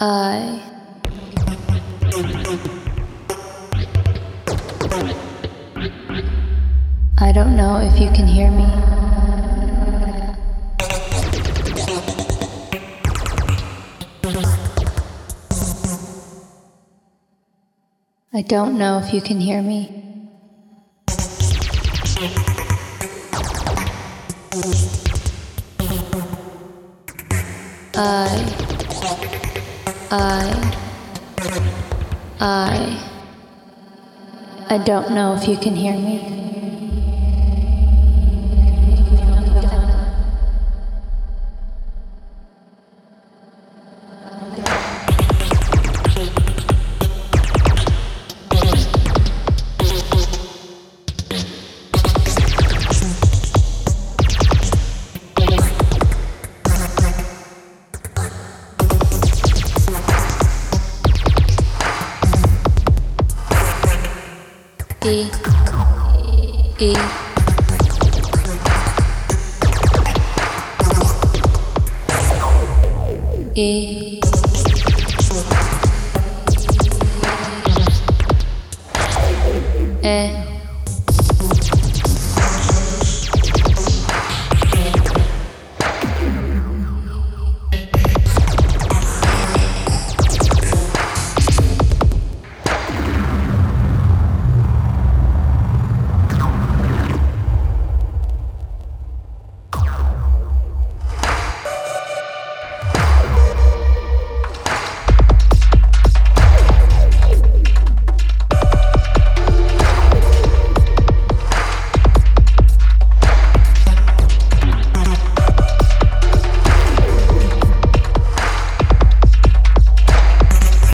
I I don't know if you can hear me. I don't know if you can hear me. I don't know if you can hear me. E